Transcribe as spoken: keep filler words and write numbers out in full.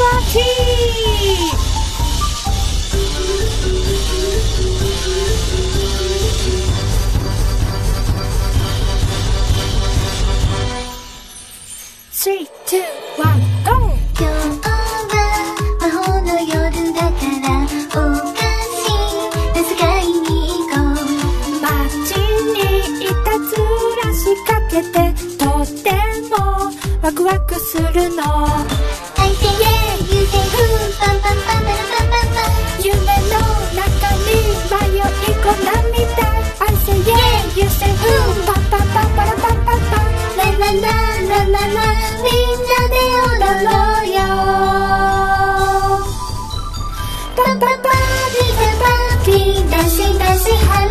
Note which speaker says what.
Speaker 1: ーティー。スリー、ツー、ワン、ゴー。
Speaker 2: 今日は魔法の夜だからお菓子の世界に行こう。
Speaker 1: 街にいたずらしかけてとってもワクワクするの。
Speaker 2: I say yeah, you say who, パンパンパンパラパンパンパン。
Speaker 1: 夢の中に迷い込んだみたい。I say yeah, you say who, パンパンパンパラパンパンパン。
Speaker 2: ララララララ、みんなで踊ろうよ。パンパンパーティーパーティー、ダンシンダンシンハ